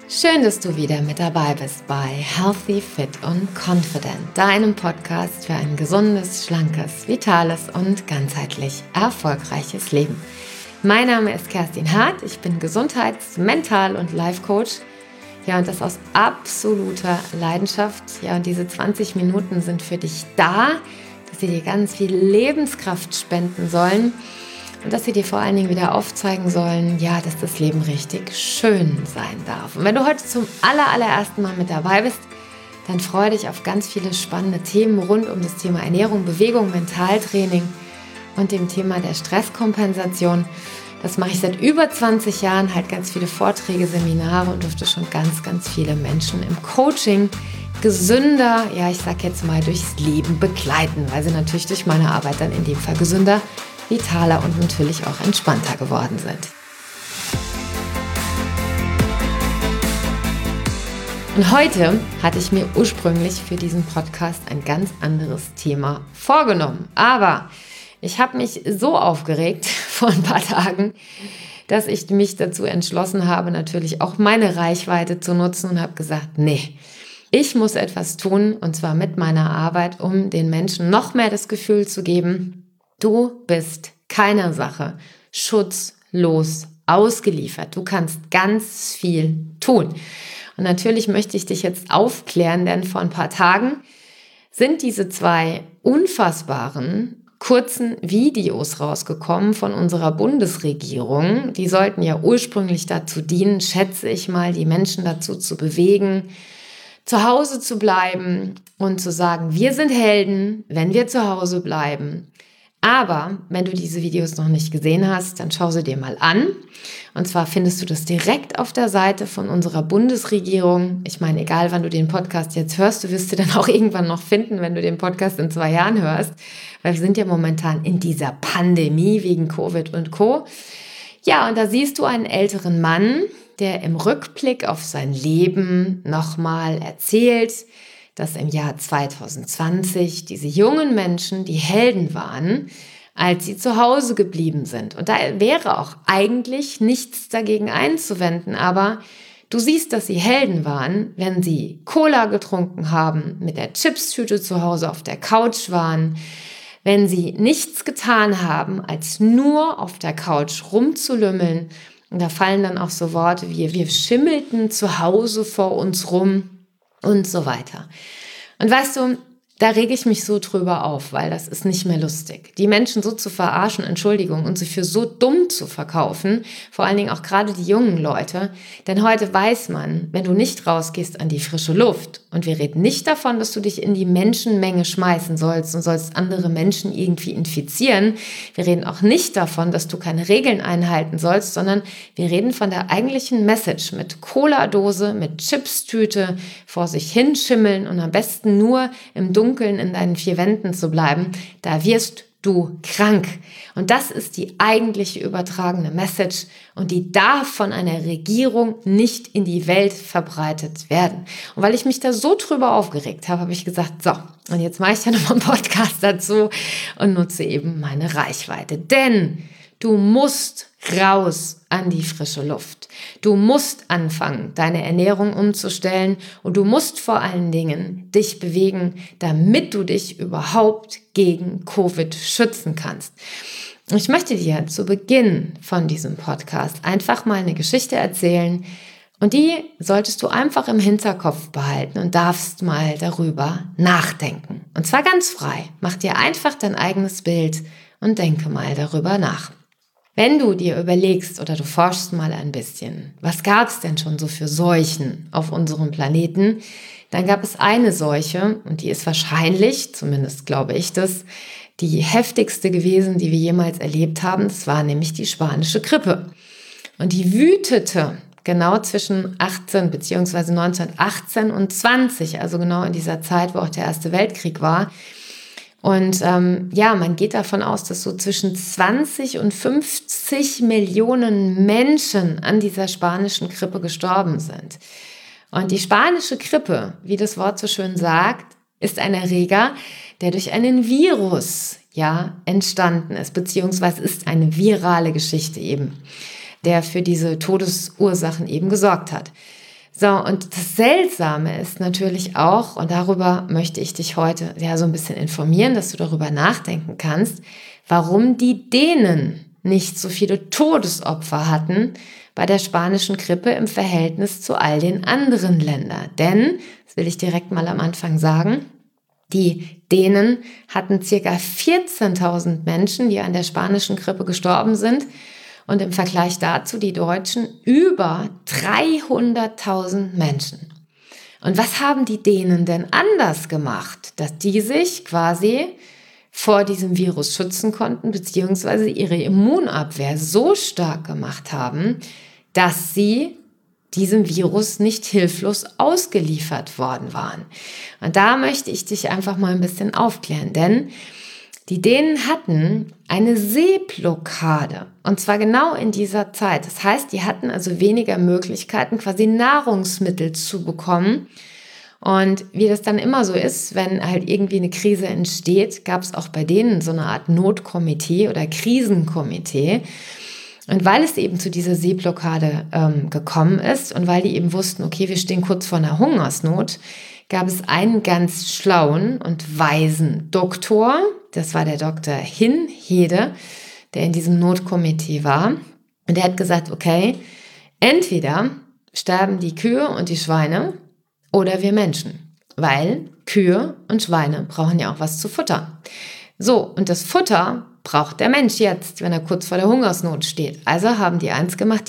Schön, dass du wieder mit dabei bist bei Healthy, Fit und Confident, deinem Podcast für ein gesundes, schlankes, vitales und ganzheitlich erfolgreiches Leben. Mein Name ist Kerstin Hart, ich bin Gesundheits-, Mental- und Life-Coach. Ja, und das aus absoluter Leidenschaft. Ja, und diese 20 Minuten sind für dich da, dass sie dir ganz viel Lebenskraft spenden sollen. Und dass sie dir vor allen Dingen wieder aufzeigen sollen, ja, dass das Leben richtig schön sein darf. Und wenn du heute zum allerersten Mal mit dabei bist, dann freue dich auf ganz viele spannende Themen rund um das Thema Ernährung, Bewegung, Mentaltraining und dem Thema der Stresskompensation. Das mache ich seit über 20 Jahren, halt ganz viele Vorträge, Seminare und durfte schon ganz viele Menschen im Coaching gesünder, ja, ich sag jetzt mal, durchs Leben begleiten, weil sie natürlich durch meine Arbeit dann in dem Fall gesünder, vitaler und natürlich auch entspannter geworden sind. Und heute hatte ich mir ursprünglich für diesen Podcast ein ganz anderes Thema vorgenommen. Aber ich habe mich so aufgeregt vor ein paar Tagen, dass ich mich dazu entschlossen habe, natürlich auch meine Reichweite zu nutzen und habe gesagt, nee, ich muss etwas tun, und zwar mit meiner Arbeit, um den Menschen noch mehr das Gefühl zu geben, du bist keiner Sache schutzlos ausgeliefert. Du kannst ganz viel tun. Und natürlich möchte ich dich jetzt aufklären, denn vor ein paar Tagen sind diese 2 unfassbaren kurzen Videos rausgekommen von unserer Bundesregierung. Die sollten ja ursprünglich dazu dienen, schätze ich mal, die Menschen dazu zu bewegen, zu Hause zu bleiben und zu sagen, wir sind Helden, wenn wir zu Hause bleiben. Aber wenn du diese Videos noch nicht gesehen hast, dann schau sie dir mal an. Und zwar findest du das direkt auf der Seite von unserer Bundesregierung. Ich meine, egal wann du den Podcast jetzt hörst, du wirst sie dann auch irgendwann noch finden, wenn du den Podcast in 2 Jahren hörst. Weil wir sind ja momentan in dieser Pandemie wegen Covid und Co. Ja, und da siehst du einen älteren Mann, der im Rückblick auf sein Leben nochmal erzählt, dass im Jahr 2020 diese jungen Menschen die Helden waren, als sie zu Hause geblieben sind. Und da wäre auch eigentlich nichts dagegen einzuwenden, aber du siehst, dass sie Helden waren, wenn sie Cola getrunken haben, mit der Chipstüte zu Hause auf der Couch waren, wenn sie nichts getan haben, als nur auf der Couch rumzulümmeln. Und da fallen dann auch so Worte wie, wir schimmelten zu Hause vor uns rum und so weiter. Und weißt du, da rege ich mich so drüber auf, weil das ist nicht mehr lustig. Die Menschen so zu verarschen, Entschuldigung, und sie für so dumm zu verkaufen, vor allen Dingen auch gerade die jungen Leute. Denn heute weiß man, wenn du nicht rausgehst an die frische Luft, und wir reden nicht davon, dass du dich in die Menschenmenge schmeißen sollst und sollst andere Menschen irgendwie infizieren. Wir reden auch nicht davon, dass du keine Regeln einhalten sollst, sondern wir reden von der eigentlichen Message mit Cola-Dose, mit Chipstüte, vor sich hinschimmeln und am besten nur im Dunkeln in deinen 4 Wänden zu bleiben. Da wirst du krank. Und das ist die eigentliche übertragene Message und die darf von einer Regierung nicht in die Welt verbreitet werden. Und weil ich mich da so drüber aufgeregt habe, habe ich gesagt, so, und jetzt mache ich ja nochmal einen Podcast dazu und nutze eben meine Reichweite. Denn du musst raus an die frische Luft. Du musst anfangen, deine Ernährung umzustellen und du musst vor allen Dingen dich bewegen, damit du dich überhaupt gegen Covid schützen kannst. Ich möchte dir zu Beginn von diesem Podcast einfach mal eine Geschichte erzählen und die solltest du einfach im Hinterkopf behalten und darfst mal darüber nachdenken. Und zwar ganz frei. Mach dir einfach dein eigenes Bild und denke mal darüber nach. Wenn du dir überlegst oder du forschst mal ein bisschen, was gab es denn schon so für Seuchen auf unserem Planeten, dann gab es eine Seuche und die ist wahrscheinlich, zumindest glaube ich das, die heftigste gewesen, die wir jemals erlebt haben. Das war nämlich die spanische Grippe. Und die wütete genau zwischen 18 bzw. 1918 und 20, also genau in dieser Zeit, wo auch der Erste Weltkrieg war. Und man geht davon aus, dass so zwischen 20 und 50 Millionen Menschen an dieser spanischen Grippe gestorben sind. Und die spanische Grippe, wie das Wort so schön sagt, ist ein Erreger, der durch einen Virus entstanden ist, beziehungsweise ist eine virale Geschichte eben, der für diese Todesursachen eben gesorgt hat. So, und das Seltsame ist natürlich auch, und darüber möchte ich dich heute ja so ein bisschen informieren, dass du darüber nachdenken kannst, warum die Dänen nicht so viele Todesopfer hatten bei der spanischen Grippe im Verhältnis zu all den anderen Ländern. Denn, das will ich direkt mal am Anfang sagen, die Dänen hatten ca. 14.000 Menschen, die an der spanischen Grippe gestorben sind. Und im Vergleich dazu die Deutschen über 300.000 Menschen. Und was haben die Dänen denn anders gemacht, dass die sich quasi vor diesem Virus schützen konnten, beziehungsweise ihre Immunabwehr so stark gemacht haben, dass sie diesem Virus nicht hilflos ausgeliefert worden waren? Und da möchte ich dich einfach mal ein bisschen aufklären, denn die Dänen hatten eine Seeblockade, und zwar genau in dieser Zeit. Das heißt, die hatten also weniger Möglichkeiten, quasi Nahrungsmittel zu bekommen. Und wie das dann immer so ist, wenn halt irgendwie eine Krise entsteht, gab es auch bei denen so eine Art Notkomitee oder Krisenkomitee. Und weil es eben zu dieser Seeblockade gekommen ist und weil die eben wussten, okay, wir stehen kurz vor einer Hungersnot, gab es einen ganz schlauen und weisen Doktor, das war der Dr. Hinhede, der in diesem Notkomitee war. Und der hat gesagt, okay, entweder sterben die Kühe und die Schweine oder wir Menschen, weil Kühe und Schweine brauchen ja auch was zu futtern. So, und das Futter braucht der Mensch jetzt, wenn er kurz vor der Hungersnot steht. Also haben die eins gemacht,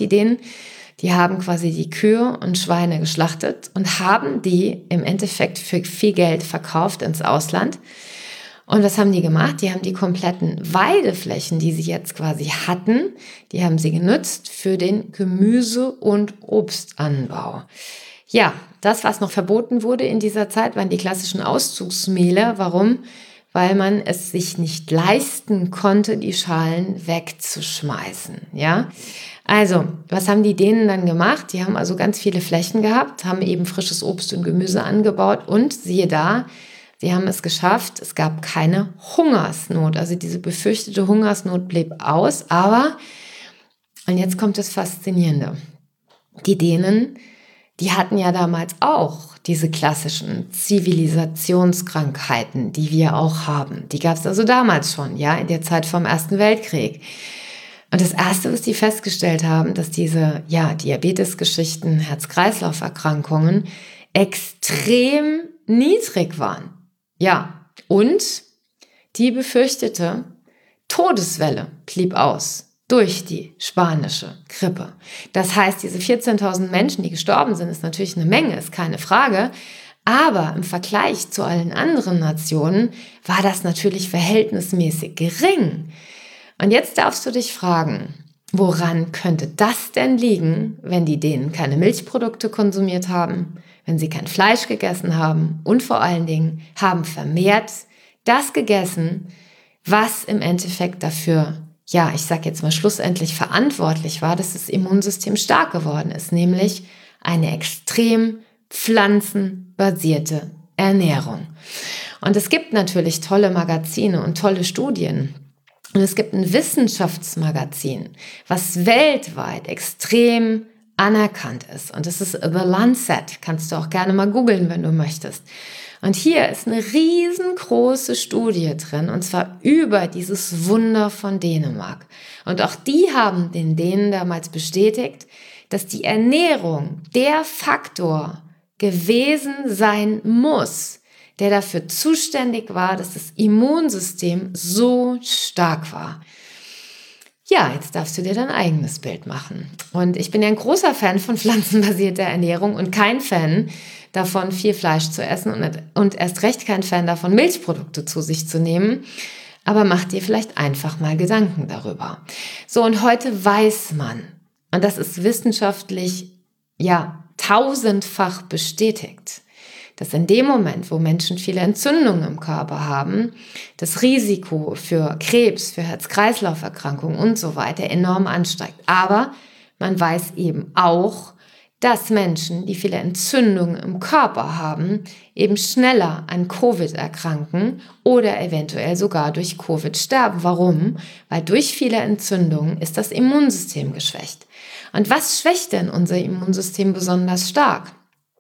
die haben quasi die Kühe und Schweine geschlachtet und haben die im Endeffekt für viel Geld verkauft ins Ausland. Und was haben die gemacht? Die haben die kompletten Weideflächen, die sie jetzt quasi hatten, die haben sie genutzt für den Gemüse- und Obstanbau. Ja, das, was noch verboten wurde in dieser Zeit, waren die klassischen Auszugsmehle. Warum? Weil man es sich nicht leisten konnte, die Schalen wegzuschmeißen. Ja, also, was haben die Dänen dann gemacht? Die haben also ganz viele Flächen gehabt, haben eben frisches Obst und Gemüse angebaut und siehe da, sie haben es geschafft, es gab keine Hungersnot. Also diese befürchtete Hungersnot blieb aus, aber, und jetzt kommt das Faszinierende, die Dänen, die hatten ja damals auch diese klassischen Zivilisationskrankheiten, die wir auch haben. Die gab es also damals schon, ja, in der Zeit vom Ersten Weltkrieg. Und das Erste, was die festgestellt haben, dass diese, ja, Diabetesgeschichten, Herz-Kreislauf-Erkrankungen extrem niedrig waren. Ja, und die befürchtete Todeswelle blieb aus durch die spanische Grippe. Das heißt, diese 14.000 Menschen, die gestorben sind, ist natürlich eine Menge, ist keine Frage. Aber im Vergleich zu allen anderen Nationen war das natürlich verhältnismäßig gering. Und jetzt darfst du dich fragen, woran könnte das denn liegen, wenn die Dänen keine Milchprodukte konsumiert haben, wenn sie kein Fleisch gegessen haben und vor allen Dingen haben vermehrt das gegessen, was im Endeffekt dafür, ja, ich sag jetzt mal schlussendlich verantwortlich war, dass das Immunsystem stark geworden ist, nämlich eine extrem pflanzenbasierte Ernährung. Und es gibt natürlich tolle Magazine und tolle Studien. Und es gibt ein Wissenschaftsmagazin, was weltweit extrem anerkannt ist. Und das ist The Lancet. Kannst du auch gerne mal googeln, wenn du möchtest. Und hier ist eine riesengroße Studie drin, und zwar über dieses Wunder von Dänemark. Und auch die haben den Dänen damals bestätigt, dass die Ernährung der Faktor gewesen sein muss, der dafür zuständig war, dass das Immunsystem so stark war. Ja, jetzt darfst du dir dein eigenes Bild machen. Und ich bin ja ein großer Fan von pflanzenbasierter Ernährung und kein Fan davon, viel Fleisch zu essen und erst recht kein Fan davon, Milchprodukte zu sich zu nehmen. Aber mach dir vielleicht einfach mal Gedanken darüber. So, und heute weiß man, und das ist wissenschaftlich, ja, tausendfach bestätigt, dass in dem Moment, wo Menschen viele Entzündungen im Körper haben, das Risiko für Krebs, für Herz-Kreislauf-Erkrankungen und so weiter enorm ansteigt. Aber man weiß eben auch, dass Menschen, die viele Entzündungen im Körper haben, eben schneller an Covid erkranken oder eventuell sogar durch Covid sterben. Warum? Weil durch viele Entzündungen ist das Immunsystem geschwächt. Und was schwächt denn unser Immunsystem besonders stark?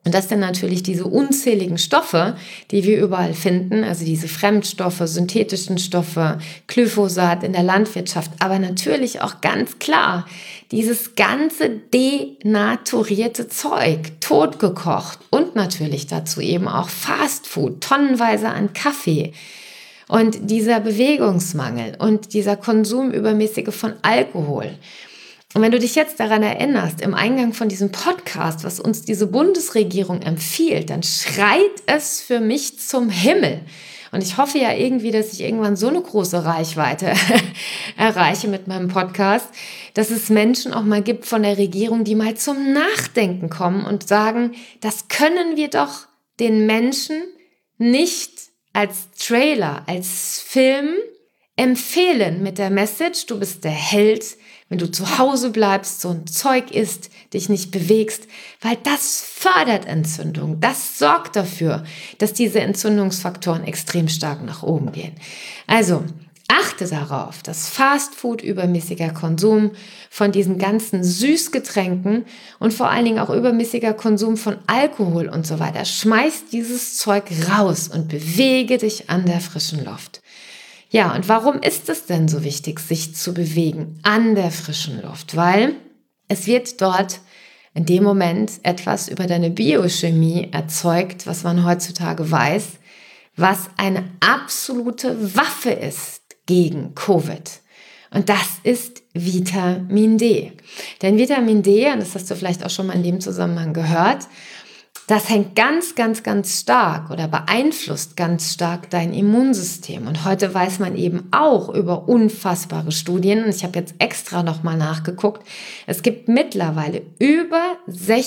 Und das sind natürlich diese unzähligen Stoffe, die wir überall finden, also diese Fremdstoffe, synthetischen Stoffe, Glyphosat in der Landwirtschaft, aber natürlich auch ganz klar dieses ganze denaturierte Zeug, totgekocht und natürlich dazu eben auch Fastfood, tonnenweise an Kaffee. Und dieser Bewegungsmangel und dieser Konsum übermäßige von Alkohol. Und wenn du dich jetzt daran erinnerst, im Eingang von diesem Podcast, was uns diese Bundesregierung empfiehlt, dann schreit es für mich zum Himmel. Und ich hoffe ja irgendwie, dass ich irgendwann so eine große Reichweite erreiche mit meinem Podcast, dass es Menschen auch mal gibt von der Regierung, die mal zum Nachdenken kommen und sagen, das können wir doch den Menschen nicht als Trailer, als Film empfehlen mit der Message, du bist der Held, wenn du zu Hause bleibst, so ein Zeug isst, dich nicht bewegst, weil das fördert Entzündung. Das sorgt dafür, dass diese Entzündungsfaktoren extrem stark nach oben gehen. Also achte darauf, dass Fastfood, übermäßiger Konsum von diesen ganzen Süßgetränken und vor allen Dingen auch übermäßiger Konsum von Alkohol und so weiter, schmeiß dieses Zeug raus und bewege dich an der frischen Luft. Ja, und warum ist es denn so wichtig, sich zu bewegen an der frischen Luft? Weil es wird dort in dem Moment etwas über deine Biochemie erzeugt, was man heutzutage weiß, was eine absolute Waffe ist gegen Covid. Und das ist Vitamin D. Denn Vitamin D, und das hast du vielleicht auch schon mal in dem Zusammenhang gehört, das hängt ganz, ganz, ganz stark oder beeinflusst ganz stark dein Immunsystem. Und heute weiß man eben auch über unfassbare Studien, und ich habe jetzt extra nochmal nachgeguckt, es gibt mittlerweile über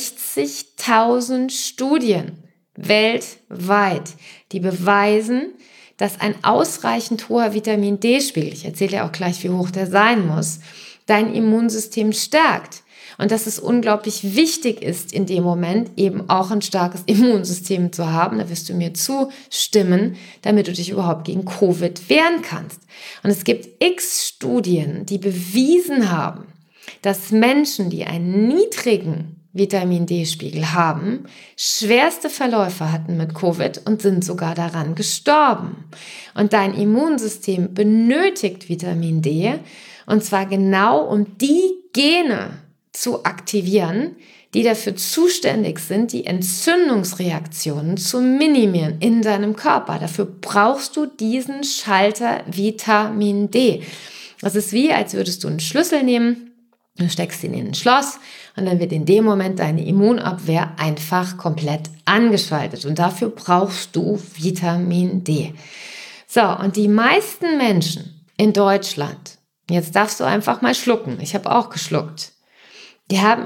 60.000 Studien weltweit, die beweisen, dass ein ausreichend hoher Vitamin D-Spiegel, ich erzähle ja auch gleich, wie hoch der sein muss, dein Immunsystem stärkt. Und dass es unglaublich wichtig ist, in dem Moment eben auch ein starkes Immunsystem zu haben, da wirst du mir zustimmen, damit du dich überhaupt gegen Covid wehren kannst. Und es gibt x Studien, die bewiesen haben, dass Menschen, die einen niedrigen Vitamin D-Spiegel haben, schwerste Verläufe hatten mit Covid und sind sogar daran gestorben. Und dein Immunsystem benötigt Vitamin D, und zwar genau um die Gene zu aktivieren, die dafür zuständig sind, die Entzündungsreaktionen zu minimieren in deinem Körper. Dafür brauchst du diesen Schalter Vitamin D. Das ist wie, als würdest du einen Schlüssel nehmen, du steckst ihn in ein Schloss und dann wird in dem Moment deine Immunabwehr einfach komplett angeschaltet. Und dafür brauchst du Vitamin D. So, und die meisten Menschen in Deutschland, jetzt darfst du einfach mal schlucken, ich habe auch geschluckt, die haben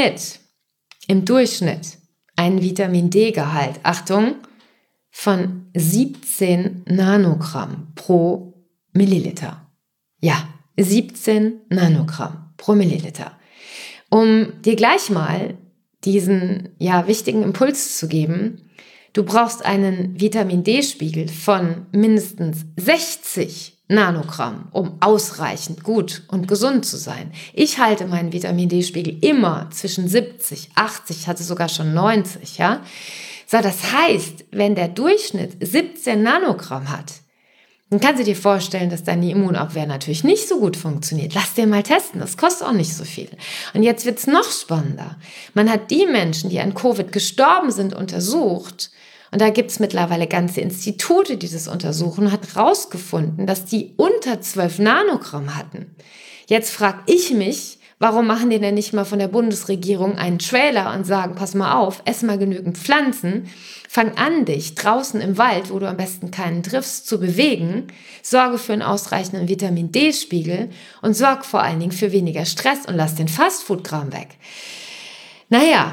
im Durchschnitt einen Vitamin D-Gehalt, Achtung, von 17 Nanogramm pro Milliliter. Ja, 17 Nanogramm pro Milliliter. Um dir gleich mal diesen wichtigen Impuls zu geben, du brauchst einen Vitamin D-Spiegel von mindestens 60 Nanogramm, um ausreichend gut und gesund zu sein. Ich halte meinen Vitamin D-Spiegel immer zwischen 70, 80, hatte sogar schon 90, ja. So, das heißt, wenn der Durchschnitt 17 Nanogramm hat, dann kannst du dir vorstellen, dass deine Immunabwehr natürlich nicht so gut funktioniert. Lass dir mal testen, das kostet auch nicht so viel. Und jetzt wird's noch spannender. Man hat die Menschen, die an Covid gestorben sind, untersucht. Und da gibt's mittlerweile ganze Institute, die das untersuchen, und hat herausgefunden, dass die unter 12 Nanogramm hatten. Jetzt frage ich mich, warum machen die denn nicht mal von der Bundesregierung einen Trailer und sagen, pass mal auf, ess mal genügend Pflanzen, fang an, dich draußen im Wald, wo du am besten keinen triffst, zu bewegen, sorge für einen ausreichenden Vitamin D-Spiegel und sorg vor allen Dingen für weniger Stress und lass den Fastfood-Kram weg. Naja,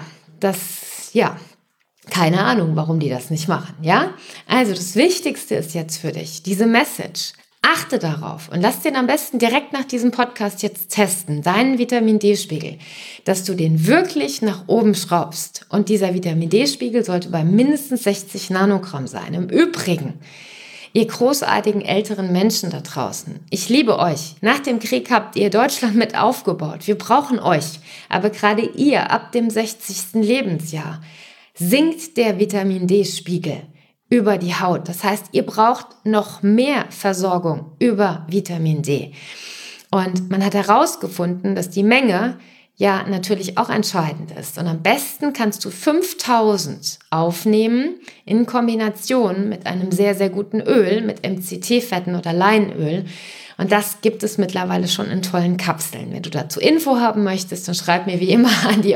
keine Ahnung, warum die das nicht machen, ja? Also das Wichtigste ist jetzt für dich, diese Message. Achte darauf und lass den am besten direkt nach diesem Podcast jetzt testen, deinen Vitamin D-Spiegel, dass du den wirklich nach oben schraubst. Und dieser Vitamin D-Spiegel sollte bei mindestens 60 Nanogramm sein. Im Übrigen, ihr großartigen älteren Menschen da draußen, ich liebe euch. Nach dem Krieg habt ihr Deutschland mit aufgebaut. Wir brauchen euch. Aber gerade ihr ab dem 60. Lebensjahr, sinkt der Vitamin D-Spiegel über die Haut. Das heißt, ihr braucht noch mehr Versorgung über Vitamin D. Und man hat herausgefunden, dass die Menge ja natürlich auch entscheidend ist. Und am besten kannst du 5000 aufnehmen in Kombination mit einem sehr, sehr guten Öl, mit MCT-Fetten oder Leinöl. Und das gibt es mittlerweile schon in tollen Kapseln. Wenn du dazu Info haben möchtest, dann schreib mir wie immer an die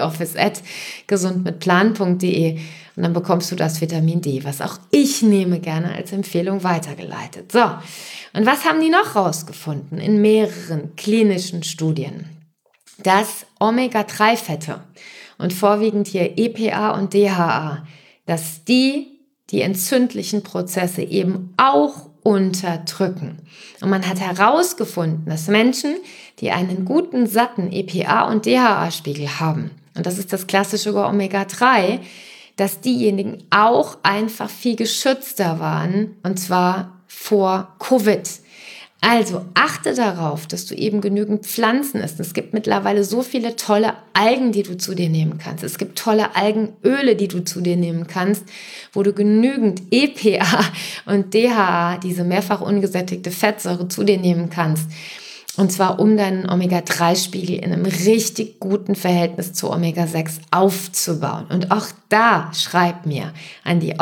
office@gesundmitplan.de und dann bekommst du das Vitamin D, was auch ich nehme, gerne als Empfehlung weitergeleitet. So, und was haben die noch rausgefunden in mehreren klinischen Studien? Dass Omega-3-Fette und vorwiegend hier EPA und DHA, dass die entzündlichen Prozesse eben auch unterdrücken. Und man hat herausgefunden, dass Menschen, die einen guten, satten EPA- und DHA-Spiegel haben, und das ist das klassische Omega-3, dass diejenigen auch einfach viel geschützter waren, und zwar vor Covid. Also achte darauf, dass du eben genügend Pflanzen isst. Es gibt mittlerweile so viele tolle Algen, die du zu dir nehmen kannst. Es gibt tolle Algenöle, die du zu dir nehmen kannst, wo du genügend EPA und DHA, diese mehrfach ungesättigte Fettsäure, zu dir nehmen kannst. Und zwar, um deinen Omega-3-Spiegel in einem richtig guten Verhältnis zu Omega-6 aufzubauen. Und auch da schreib mir an die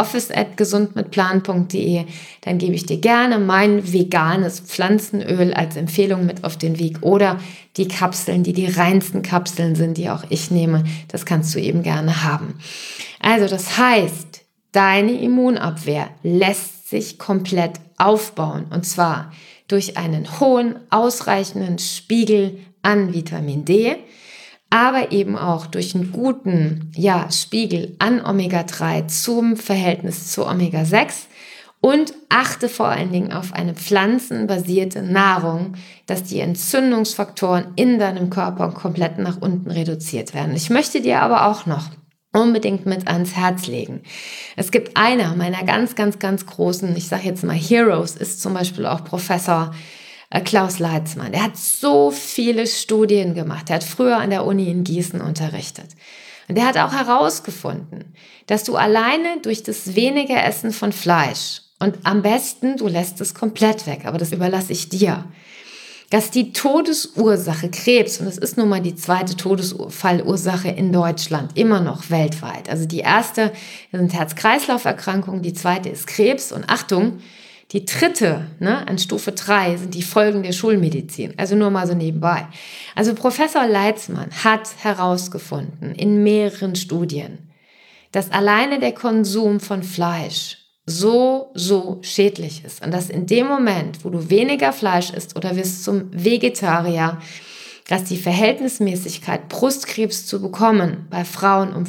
office@gesundmitplan.de. Dann gebe ich dir gerne mein veganes Pflanzenöl als Empfehlung mit auf den Weg oder die Kapseln, die reinsten Kapseln sind, die auch ich nehme. Das kannst du eben gerne haben. Also das heißt, deine Immunabwehr lässt sich komplett aufbauen. Und zwar durch einen hohen, ausreichenden Spiegel an Vitamin D, aber eben auch durch einen guten Spiegel an Omega-3 zum Verhältnis zu Omega-6 und achte vor allen Dingen auf eine pflanzenbasierte Nahrung, dass die Entzündungsfaktoren in deinem Körper komplett nach unten reduziert werden. Ich möchte dir aber auch noch unbedingt mit ans Herz legen. Es gibt einer meiner ganz, ganz, ganz großen, ich sage jetzt mal Heroes, ist zum Beispiel auch Professor Klaus Leitzmann. Der hat so viele Studien gemacht. Der hat früher an der Uni in Gießen unterrichtet. Und der hat auch herausgefunden, dass du alleine durch das wenige Essen von Fleisch, und am besten, du lässt es komplett weg, aber das überlasse ich dir, dass die Todesursache Krebs, und es ist nun mal die zweite Todesfallursache in Deutschland, immer noch weltweit. Also die erste sind Herz-Kreislauf-Erkrankungen, die zweite ist Krebs und Achtung, die dritte, an Stufe 3 sind die Folgen der Schulmedizin. Also nur mal so nebenbei. Also Professor Leitzmann hat herausgefunden in mehreren Studien, dass alleine der Konsum von Fleisch so schädlich ist. Und dass in dem Moment, wo du weniger Fleisch isst oder wirst zum Vegetarier, dass die Verhältnismäßigkeit, Brustkrebs zu bekommen, bei Frauen um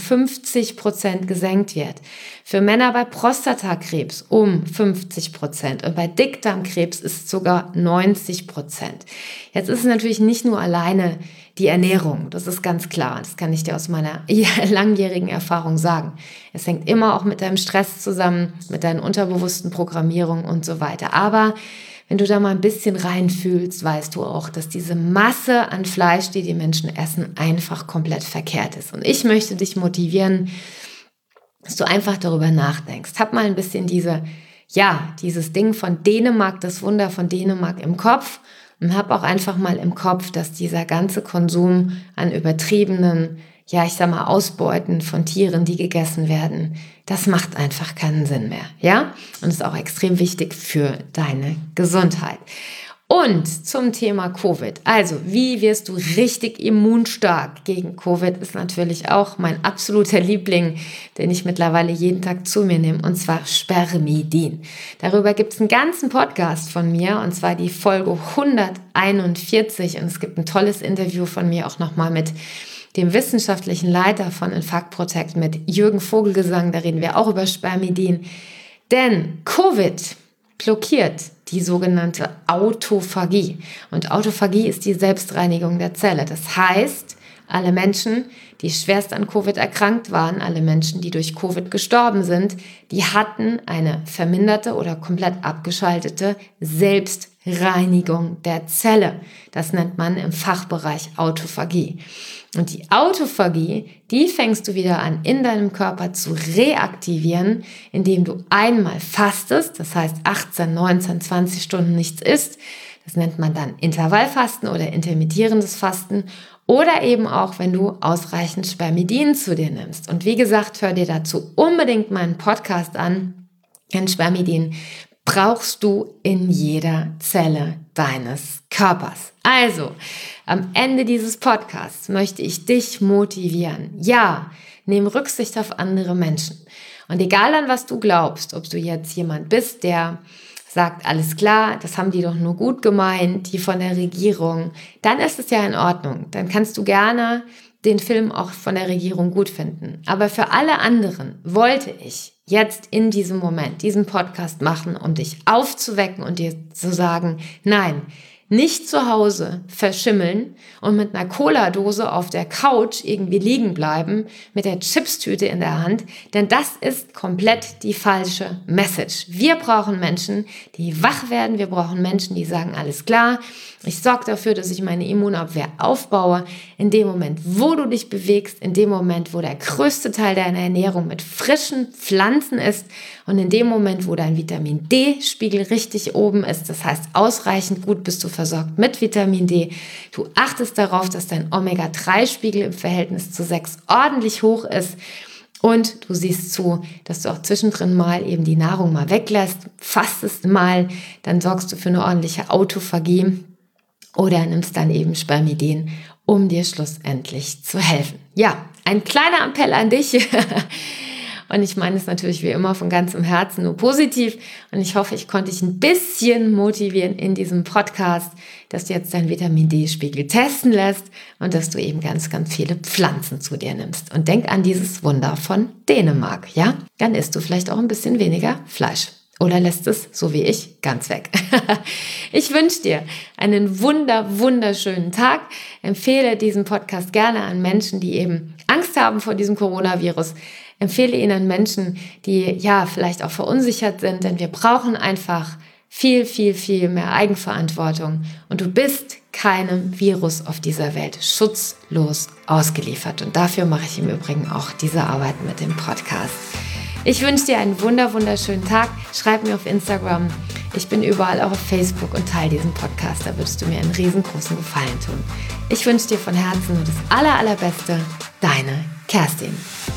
50% gesenkt wird. Für Männer bei Prostatakrebs um 50% und bei Dickdarmkrebs ist es sogar 90%. Jetzt ist es natürlich nicht nur alleine die Ernährung, das ist ganz klar. Das kann ich dir aus meiner langjährigen Erfahrung sagen. Es hängt immer auch mit deinem Stress zusammen, mit deinen unterbewussten Programmierungen und so weiter. Aber wenn du da mal ein bisschen reinfühlst, weißt du auch, dass diese Masse an Fleisch, die Menschen essen, einfach komplett verkehrt ist. Und ich möchte dich motivieren, dass du einfach darüber nachdenkst. Hab mal ein bisschen dieses Ding von Dänemark, das Wunder von Dänemark im Kopf und hab auch einfach mal im Kopf, dass dieser ganze Konsum an übertriebenen, Ausbeuten von Tieren, die gegessen werden, das macht einfach keinen Sinn mehr, ja? Und ist auch extrem wichtig für deine Gesundheit. Und zum Thema Covid. Also, wie wirst du richtig immunstark gegen Covid, ist natürlich auch mein absoluter Liebling, den ich mittlerweile jeden Tag zu mir nehme, und zwar Spermidin. Darüber gibt es einen ganzen Podcast von mir, und zwar die Folge 141. Und es gibt ein tolles Interview von mir auch nochmal mit dem wissenschaftlichen Leiter von Infarkt Protect, mit Jürgen Vogelgesang. Da reden wir auch über Spermidin. Denn Covid blockiert die sogenannte Autophagie. Und Autophagie ist die Selbstreinigung der Zelle. Das heißt, alle Menschen, die schwerst an Covid erkrankt waren, alle Menschen, die durch Covid gestorben sind, die hatten eine verminderte oder komplett abgeschaltete Selbstreinigung. Reinigung der Zelle. Das nennt man im Fachbereich Autophagie. Und die Autophagie, die fängst du wieder an, in deinem Körper zu reaktivieren, indem du einmal fastest, das heißt 18, 19, 20 Stunden nichts isst. Das nennt man dann Intervallfasten oder intermittierendes Fasten. Oder eben auch, wenn du ausreichend Spermidin zu dir nimmst. Und wie gesagt, hör dir dazu unbedingt meinen Podcast an. Denn Spermidin brauchst du in jeder Zelle deines Körpers. Also, am Ende dieses Podcasts möchte ich dich motivieren. Ja, nimm Rücksicht auf andere Menschen. Und egal an was du glaubst, ob du jetzt jemand bist, der sagt, alles klar, das haben die doch nur gut gemeint, die von der Regierung, dann ist es ja in Ordnung. Dann kannst du gerne den Film auch von der Regierung gut finden. Aber für alle anderen wollte ich jetzt in diesem Moment diesen Podcast machen, um dich aufzuwecken und dir zu sagen, nein, nicht zu Hause verschimmeln und mit einer Cola-Dose auf der Couch irgendwie liegen bleiben, mit der Chipstüte in der Hand, denn das ist komplett die falsche Message. Wir brauchen Menschen, die wach werden, wir brauchen Menschen, die sagen, alles klar, ich sorge dafür, dass ich meine Immunabwehr aufbaue. In dem Moment, wo du dich bewegst, in dem Moment, wo der größte Teil deiner Ernährung mit frischen Pflanzen ist und in dem Moment, wo dein Vitamin D-Spiegel richtig oben ist, das heißt ausreichend gut bist du versorgt mit Vitamin D. Du achtest darauf, dass dein Omega-3-Spiegel im Verhältnis zu 6 ordentlich hoch ist. Und du siehst zu, dass du auch zwischendrin mal eben die Nahrung mal weglässt, fastest mal, dann sorgst du für eine ordentliche Autophagie oder nimmst dann eben Spermidin, um dir schlussendlich zu helfen. Ja, ein kleiner Appell an dich. Und ich meine es natürlich wie immer von ganzem Herzen nur positiv. Und ich hoffe, ich konnte dich ein bisschen motivieren in diesem Podcast, dass du jetzt deinen Vitamin-D-Spiegel testen lässt und dass du eben ganz, ganz viele Pflanzen zu dir nimmst. Und denk an dieses Wunder von Dänemark, ja? Dann isst du vielleicht auch ein bisschen weniger Fleisch. Oder lässt es, so wie ich, ganz weg. Ich wünsche dir einen wunderschönen Tag. Empfehle diesen Podcast gerne an Menschen, die eben Angst haben vor diesem Coronavirus. Empfehle ihn an Menschen, die ja vielleicht auch verunsichert sind, denn wir brauchen einfach viel mehr Eigenverantwortung. Und du bist keinem Virus auf dieser Welt schutzlos ausgeliefert. Und dafür mache ich im Übrigen auch diese Arbeit mit dem Podcast. Ich wünsche dir einen wunderschönen Tag. Schreib mir auf Instagram. Ich bin überall auch auf Facebook und teile diesen Podcast. Da würdest du mir einen riesengroßen Gefallen tun. Ich wünsche dir von Herzen nur das Allerbeste. Deine Kerstin.